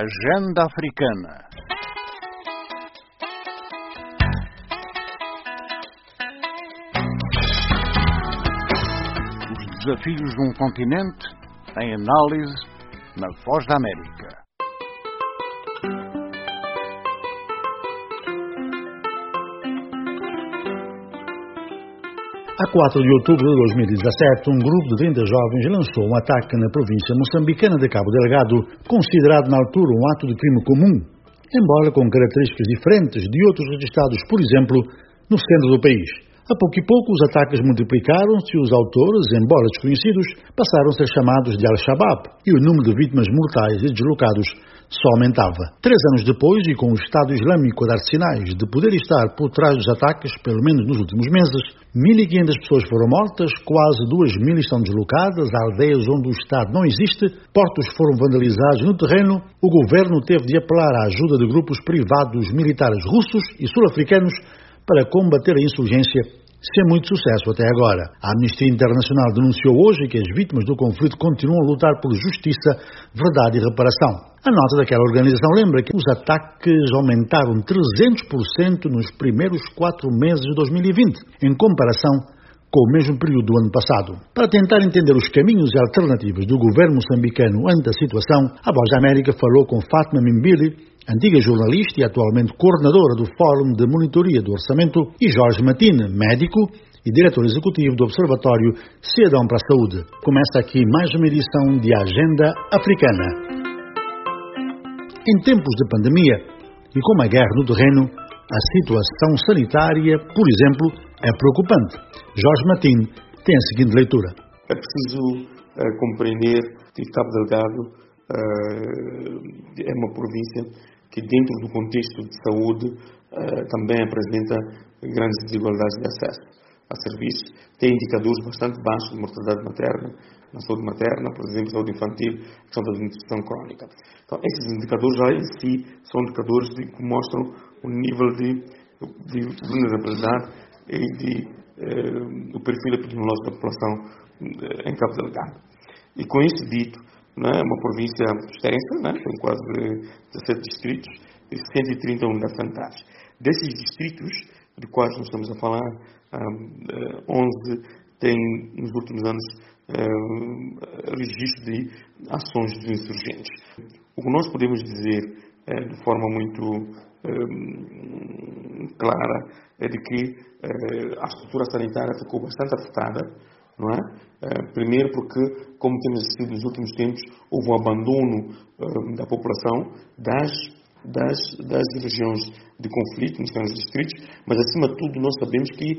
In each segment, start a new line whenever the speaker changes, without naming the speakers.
Agenda Africana. Os desafios de um continente em análise na Voz da América.
A 4 de outubro de 2017, um grupo de 30 jovens lançou um ataque na província moçambicana de Cabo Delgado, considerado na altura um ato de crime comum, embora com características diferentes de outros registrados, por exemplo, no centro do país. A pouco e pouco, os ataques multiplicaram-se e os autores, embora desconhecidos, passaram a ser chamados de Al-Shabaab e o número de vítimas mortais e deslocados só aumentava. 3 anos depois, e com o Estado Islâmico a dar sinais de poder estar por trás dos ataques, pelo menos nos últimos meses, 1.500 pessoas foram mortas, quase 2.000 estão deslocadas, há aldeias onde o Estado não existe, portos foram vandalizados no terreno, o governo teve de apelar à ajuda de grupos privados militares russos e sul-africanos para combater a insurgência, sem muito sucesso até agora. A Amnistia Internacional denunciou hoje que as vítimas do conflito continuam a lutar por justiça, verdade e reparação. A nota daquela organização lembra que os ataques aumentaram 300% nos primeiros 4 meses de 2020, em comparação com o mesmo período do ano passado. Para tentar entender os caminhos e alternativas do governo moçambicano ante a situação, a Voz da América falou com Fátima Mimbili, antiga jornalista e atualmente coordenadora do Fórum de Monitoria do Orçamento, e Jorge Matine, médico e diretor executivo do Observatório Cidadão para a Saúde. Começa aqui mais uma edição de Agenda Africana. Em tempos de pandemia e com uma guerra no terreno, a situação sanitária, por exemplo, é preocupante. Jorge Matine tem a seguinte leitura.
É preciso compreender que Cabo Delgado é uma província que, dentro do contexto de saúde, também apresenta grandes desigualdades de acesso a serviços. Tem indicadores bastante baixos de mortalidade materna, na saúde materna, por exemplo, saúde infantil, questão da desnutrição crónica. Então, esses indicadores já em si são indicadores que mostram o nível de vulnerabilidade e o perfil epidemiológico da população em Cabo Delgado. E com isso dito, é uma província extensa, tem quase 17 distritos e 130 unidades sanitárias. Desses distritos, de quais nós estamos a falar, 11 têm, nos últimos anos, registro de ações dos insurgentes. O que nós podemos dizer, de forma muito clara, é de que a estrutura sanitária ficou bastante afetada, não é? Primeiro porque, como temos assistido nos últimos tempos, houve um abandono da população das regiões de conflito, nos distritos, mas acima de tudo nós sabemos que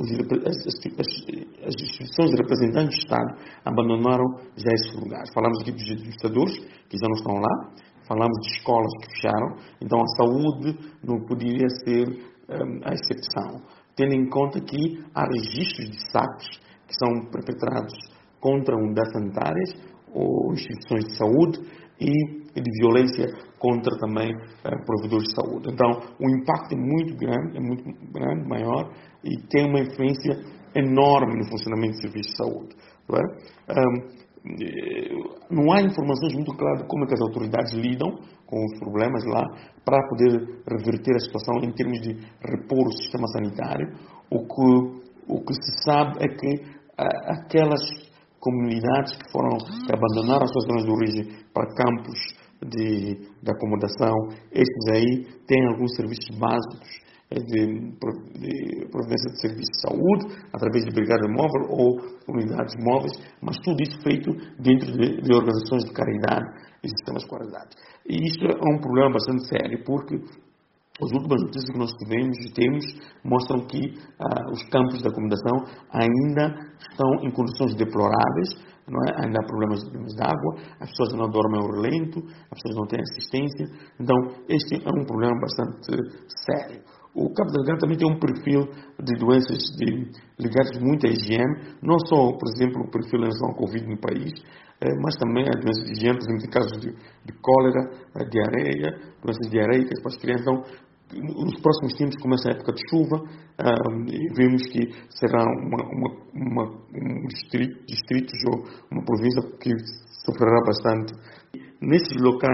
as instituições de representantes do Estado abandonaram já esses lugares. Falamos aqui dos administradores, que já não estão lá, falamos de escolas que fecharam, então a saúde não poderia ser a exceção, tendo em conta que há registros de saques que são perpetrados contra unidades sanitárias ou instituições de saúde e de violência contra também provedores de saúde. Então, o impacto é muito grande, maior, e tem uma influência enorme no funcionamento do serviço de saúde. Não é? Não há informações muito claras de como é que as autoridades lidam com os problemas lá para poder reverter a situação em termos de repor o sistema sanitário. O que se sabe é que aquelas comunidades que abandonaram as suas zonas de origem para campos de acomodação, estes aí têm alguns serviços básicos de providência de serviços de saúde, através de brigada móvel ou unidades móveis, mas tudo isso feito dentro de organizações de caridade e sistemas de qualidade. E isto é um problema bastante sério, porque as últimas notícias que nós tivemos e temos mostram que os campos de acomodação ainda estão em condições deploráveis, não é? Ainda há problemas de água, as pessoas não dormem ao relento, as pessoas não têm assistência. Então, este é um problema bastante sério. O Cabo Delgado também tem um perfil de doenças ligadas muito à higiene, não só, por exemplo, o perfil em relação ao Covid no país, mas também a doenças de higiene, por exemplo, em casos de cólera, diarreia, doenças diarreicas para as crianças. Então, nos próximos tempos começa a época de chuva e vemos que será um distrito ou uma província que sofrerá bastante. Nesses locais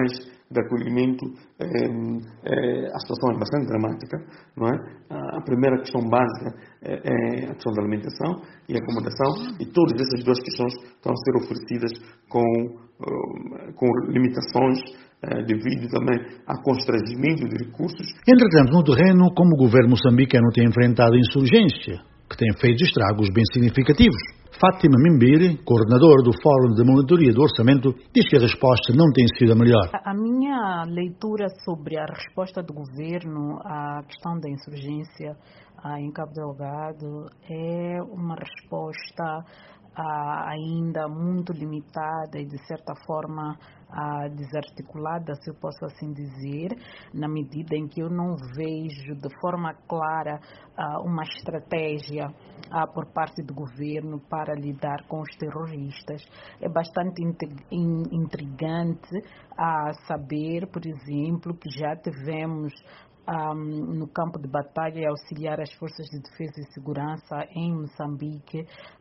de acolhimento, a situação é bastante dramática, não é? A primeira questão básica é a questão da alimentação e acomodação, e todas essas duas questões estão a ser oferecidas com limitações devido também a constrangimento de recursos.
Entretanto, no terreno, como o governo moçambicano tem enfrentado a insurgência, que tem feito estragos bem significativos. Fátima Mimbiri, coordenadora do Fórum de Monitoria do Orçamento, diz que a resposta não tem sido a melhor.
A minha leitura sobre a resposta do governo à questão da insurgência em Cabo Delgado é uma resposta ainda muito limitada e, de certa forma, desarticulada, se eu posso assim dizer, na medida em que eu não vejo de forma clara uma estratégia por parte do governo para lidar com os terroristas. É bastante intrigante saber, por exemplo, que já tivemos no campo de batalha e auxiliar as forças de defesa e segurança em Moçambique,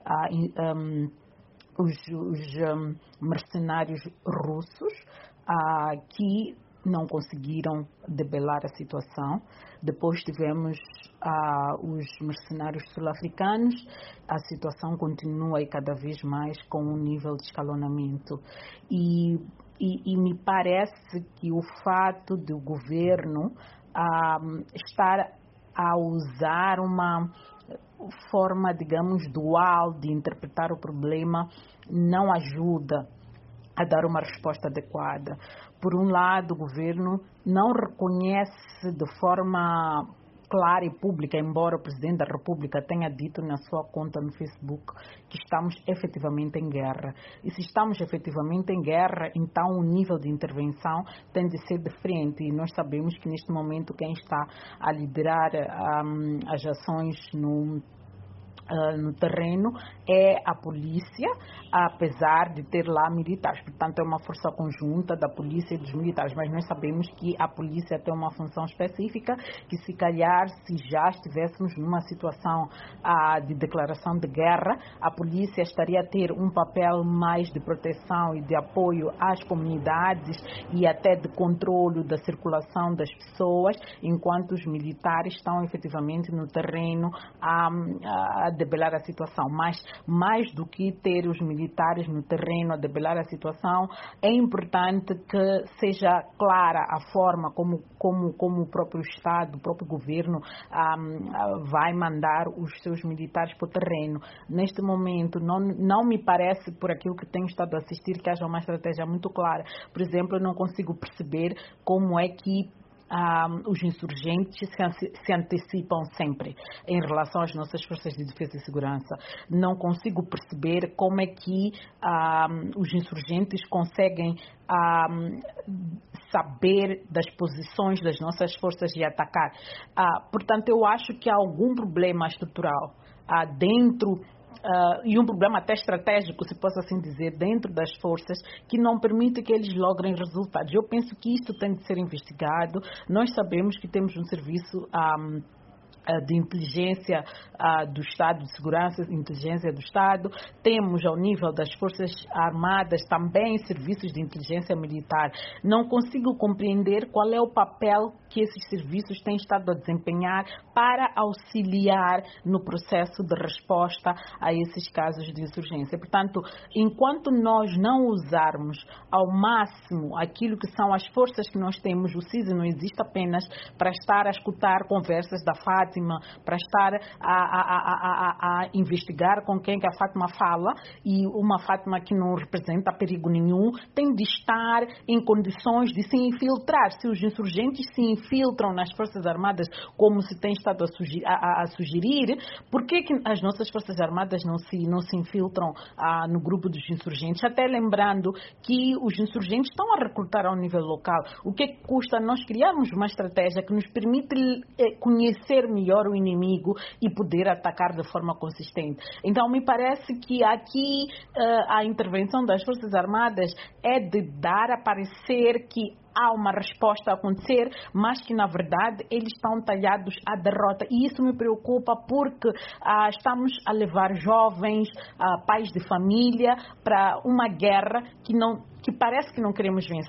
os mercenários russos que não conseguiram debelar a situação. Depois tivemos os mercenários sul-africanos. A situação continua e cada vez mais com um nível de escalonamento. E me parece que o fato do governo estar a usar uma forma, digamos, dual de interpretar o problema não ajuda a dar uma resposta adequada. Por um lado, o governo não reconhece de forma clara e pública, embora o Presidente da República tenha dito na sua conta no Facebook que estamos efetivamente em guerra. E se estamos efetivamente em guerra, então o nível de intervenção tem de ser diferente. E nós sabemos que neste momento quem está a liderar as ações no terreno é a polícia, apesar de ter lá militares. Portanto, é uma força conjunta da polícia e dos militares, mas nós sabemos que a polícia tem uma função específica que, se calhar, se já estivéssemos numa situação de declaração de guerra, a polícia estaria a ter um papel mais de proteção e de apoio às comunidades e até de controle da circulação das pessoas, enquanto os militares estão efetivamente no terreno a debelar a situação. Mas mais do que ter os militares no terreno a debelar a situação, é importante que seja clara a forma como o próprio Estado, o próprio governo vai mandar os seus militares para o terreno. Neste momento, não me parece, por aquilo que tenho estado a assistir, que haja uma estratégia muito clara. Por exemplo, eu não consigo perceber como é que os insurgentes se antecipam sempre em relação às nossas forças de defesa e segurança. Não consigo perceber como é que os insurgentes conseguem saber das posições das nossas forças e atacar. Portanto, eu acho que há algum problema estrutural dentro e um problema até estratégico, se posso assim dizer, dentro das forças, que não permite que eles logrem resultados. Eu penso que isto tem de ser investigado. Nós sabemos que temos um serviço de inteligência do Estado, de segurança e inteligência do Estado. Temos, ao nível das Forças Armadas, também serviços de inteligência militar. Não consigo compreender qual é o papel que esses serviços têm estado a desempenhar para auxiliar no processo de resposta a esses casos de insurgência. Portanto, enquanto nós não usarmos ao máximo aquilo que são as forças que nós temos, o CISI não existe apenas para estar a escutar conversas da Fátima, para estar a investigar com quem que a Fátima fala, e uma Fátima que não representa perigo nenhum, tem de estar em condições de se infiltrar. Se os insurgentes se infiltram nas Forças Armadas, como se tem estado a sugerir, por que as nossas Forças Armadas não se infiltram no grupo dos insurgentes? Até lembrando que os insurgentes estão a recrutar ao nível local. O que custa nós criarmos uma estratégia que nos permite conhecer melhor o inimigo e poder atacar de forma consistente? Então, me parece que aqui a intervenção das Forças Armadas é de dar a parecer que há uma resposta a acontecer, mas que, na verdade, eles estão talhados à derrota. E isso me preocupa porque estamos a levar jovens, pais de família, para uma guerra que parece que não queremos vencer.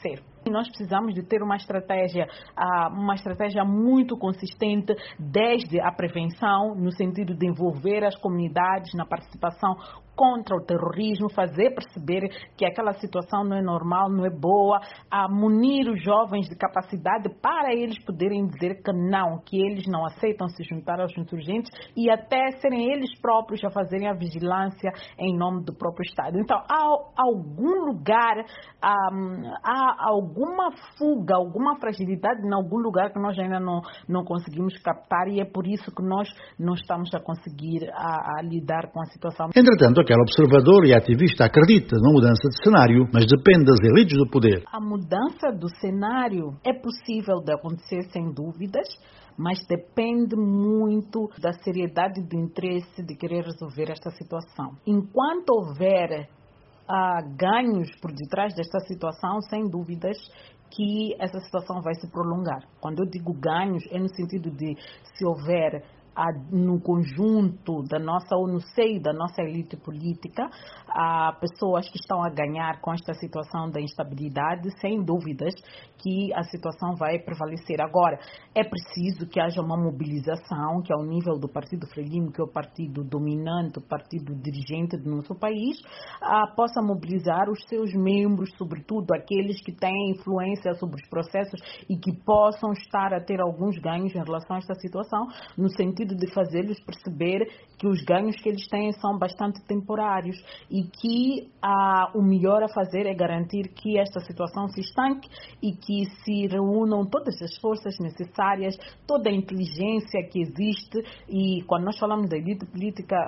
Nós precisamos de ter uma estratégia muito consistente, desde a prevenção, no sentido de envolver as comunidades na participação contra o terrorismo, fazer perceber que aquela situação não é normal, não é boa, a munir os jovens de capacidade para eles poderem dizer que não, que eles não aceitam se juntar aos insurgentes e até serem eles próprios a fazerem a vigilância em nome do próprio Estado. Então, há algum lugar, há alguma fuga, alguma fragilidade em algum lugar que nós ainda não conseguimos captar, e é por isso que nós não estamos a conseguir a lidar com a situação.
Entretanto, aquele observador e ativista acredita na mudança de cenário, mas depende das elites do poder.
A mudança do cenário é possível de acontecer sem dúvidas, mas depende muito da seriedade do interesse de querer resolver esta situação. Enquanto houver ganhos por detrás desta situação, sem dúvidas que essa situação vai se prolongar. Quando eu digo ganhos, é no sentido de se houver no conjunto da nossa, ou no seio da nossa elite política, há pessoas que estão a ganhar com esta situação da instabilidade, sem dúvidas que a situação vai prevalecer. Agora, é preciso que haja uma mobilização, que ao nível do Partido Frelimo, que é o partido dominante, o partido dirigente do nosso país, possa mobilizar os seus membros, sobretudo aqueles que têm influência sobre os processos e que possam estar a ter alguns ganhos em relação a esta situação, no sentido de fazê-los perceber que os ganhos que eles têm são bastante temporários e que o melhor a fazer é garantir que esta situação se estanque e que se reúnam todas as forças necessárias, toda a inteligência que existe. E quando nós falamos da elite política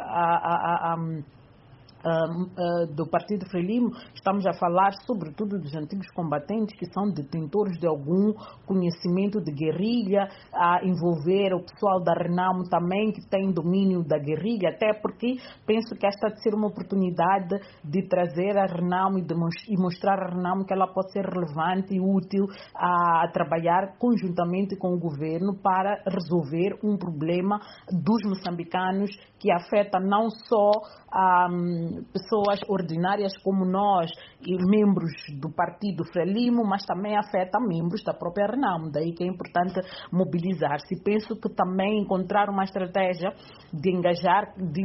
do Partido Frelimo, estamos a falar sobretudo dos antigos combatentes que são detentores de algum conhecimento de guerrilha, a envolver o pessoal da Renamo também, que tem domínio da guerrilha, até porque penso que esta de ser uma oportunidade de trazer a Renamo e mostrar a Renamo que ela pode ser relevante e útil a trabalhar conjuntamente com o governo para resolver um problema dos moçambicanos que afeta não só pessoas ordinárias como nós e membros do Partido Frelimo, mas também afeta membros da própria Renamo. Daí que é importante mobilizar-se. Penso que também encontrar uma estratégia de engajar, de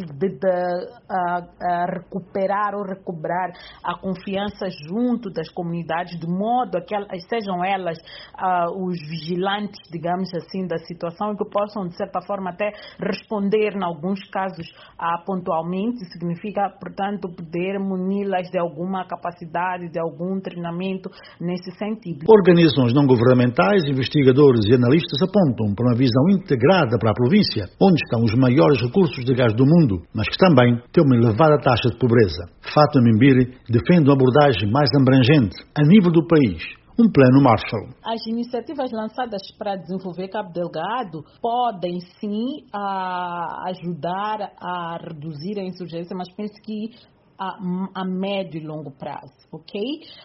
recuperar ou recobrar a confiança junto das comunidades, de modo a que sejam elas os vigilantes, digamos assim, da situação e que possam, de certa forma, até responder, em alguns casos, pontualmente. Significa, portanto, poder muni-las de alguma capacidade, de algum treinamento nesse sentido.
Organizações não governamentais, investigadores e analistas apontam para uma visão integrada para a província, onde estão os maiores recursos de gás do mundo, mas que também tem uma elevada taxa de pobreza. Fátima Mbiri defende uma abordagem mais abrangente a nível do país. Um plano Marshall.
As iniciativas lançadas para desenvolver Cabo Delgado podem sim ajudar a reduzir a insurgência, mas penso que a médio e longo prazo, ok?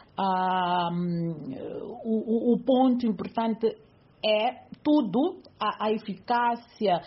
O ponto importante é tudo, a eficácia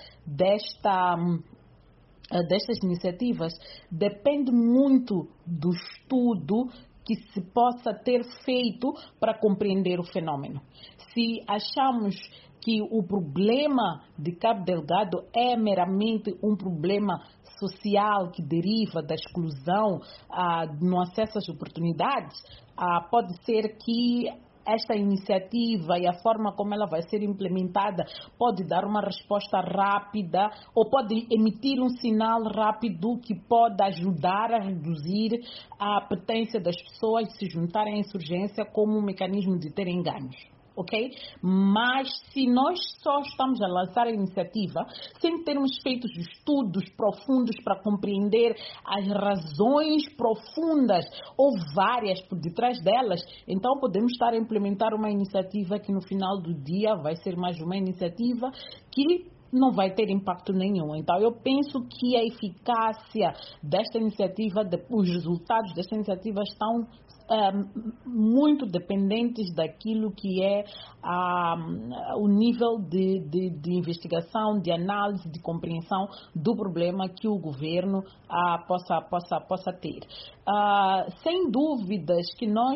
destas iniciativas depende muito do estudo que se possa ter feito para compreender o fenômeno. Se achamos que o problema de Cabo Delgado é meramente um problema social que deriva da exclusão no acesso às oportunidades, pode ser que esta iniciativa e a forma como ela vai ser implementada pode dar uma resposta rápida ou pode emitir um sinal rápido que pode ajudar a reduzir a apetência das pessoas de se juntarem à insurgência como um mecanismo de terem ganhos. Ok? Mas se nós só estamos a lançar a iniciativa sem termos feito estudos profundos para compreender as razões profundas ou várias por detrás delas, então podemos estar a implementar uma iniciativa que no final do dia vai ser mais uma iniciativa que não vai ter impacto nenhum. Então, eu penso que a eficácia desta iniciativa, os resultados desta iniciativa estão muito dependentes daquilo que é o nível de investigação, de análise, de compreensão do problema que o governo possa ter. Sem dúvidas que nós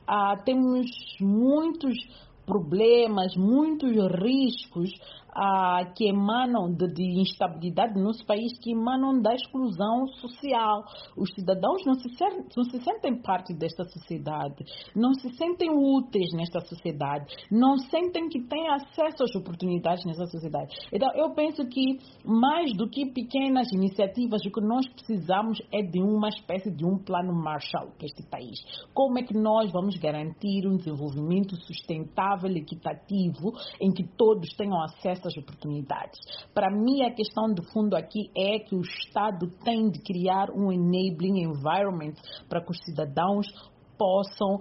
temos muitos problemas, muitos riscos que emanam de instabilidade no nosso país, que emanam da exclusão social. Os cidadãos não se sentem parte desta sociedade, não se sentem úteis nesta sociedade, não sentem que têm acesso às oportunidades nessa sociedade. Então, eu penso que, mais do que pequenas iniciativas, o que nós precisamos é de uma espécie de um plano Marshall para este país. Como é que nós vamos garantir um desenvolvimento sustentável, equitativo, em que todos tenham acesso às oportunidades? Para mim, a questão de fundo aqui é que o Estado tem de criar um enabling environment para que os cidadãos possam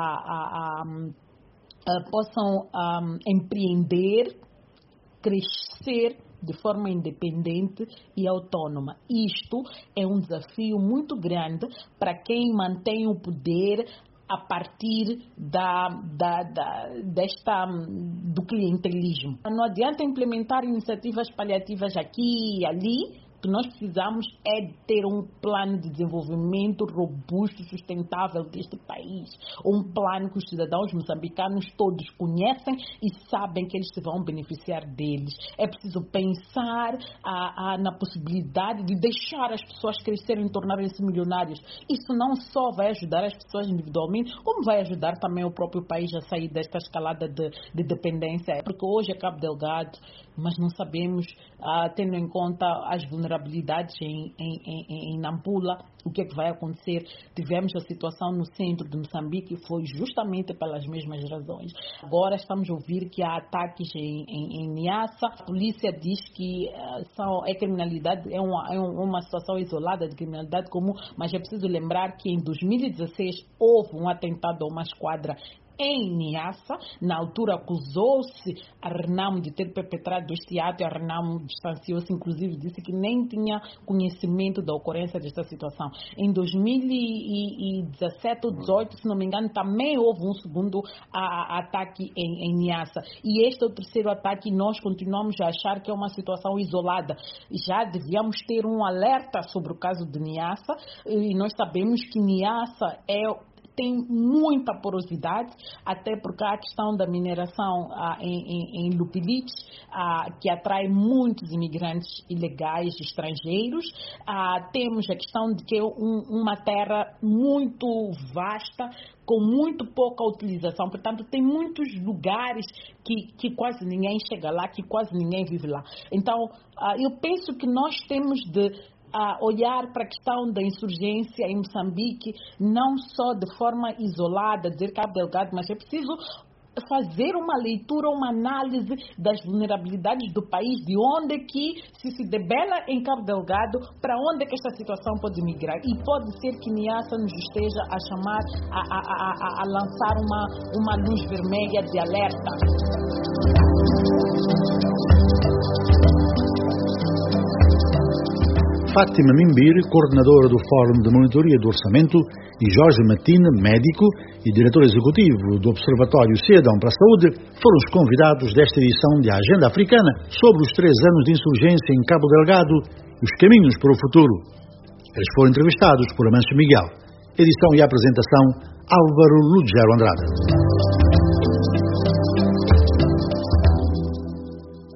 empreender, crescer de forma independente e autônoma. Isto é um desafio muito grande para quem mantém o poder a partir do clientelismo. Não adianta implementar iniciativas paliativas aqui e ali. O que nós precisamos é ter um plano de desenvolvimento robusto, sustentável deste país. Um plano que os cidadãos moçambicanos todos conhecem e sabem que eles se vão beneficiar deles. É preciso pensar na possibilidade de deixar as pessoas crescerem e tornarem-se milionários. Isso não só vai ajudar as pessoas individualmente, como vai ajudar também o próprio país a sair desta escalada de dependência. Porque hoje é Cabo Delgado, mas não sabemos, tendo em conta as vulnerabilidades em Nampula, o que é que vai acontecer. Tivemos a situação no centro de Moçambique, foi justamente pelas mesmas razões. Agora estamos a ouvir que há ataques em Niassa. A polícia diz que criminalidade, é uma situação isolada de criminalidade comum, mas é preciso lembrar que em 2016 houve um atentado a uma esquadra em Niassa. Na altura acusou-se a Renamo de ter perpetrado este ato, e a Renamo distanciou-se, inclusive disse que nem tinha conhecimento da ocorrência desta situação. Em 2017 ou 2018, se não me engano, também houve um segundo ataque em Niassa. E este é o terceiro ataque e nós continuamos a achar que é uma situação isolada. Já devíamos ter um alerta sobre o caso de Niassa, e nós sabemos que Niassa tem muita porosidade, até porque há a questão da mineração em Lupilite, que atrai muitos imigrantes ilegais estrangeiros. Temos a questão de que é uma terra muito vasta, com muito pouca utilização, portanto tem muitos lugares que quase ninguém chega lá, que quase ninguém vive lá. Então, eu penso que nós temos de olhar para a questão da insurgência em Moçambique, não só de forma isolada, dizer Cabo Delgado, mas é preciso fazer uma leitura, uma análise das vulnerabilidades do país, de onde que se debela em Cabo Delgado, para onde que esta situação pode migrar. E pode ser que Niassa nos esteja a chamar, a lançar uma luz vermelha de alerta.
Fátima Mimbir, coordenadora do Fórum de Monitoria do Orçamento, e Jorge Matina, médico e diretor executivo do Observatório Cidadão para a Saúde, foram os convidados desta edição de Agenda Africana sobre os 3 anos de insurgência em Cabo Delgado e os caminhos para o futuro. Eles foram entrevistados por Amancio Miguel. Edição e apresentação, Álvaro Lugero Andrade.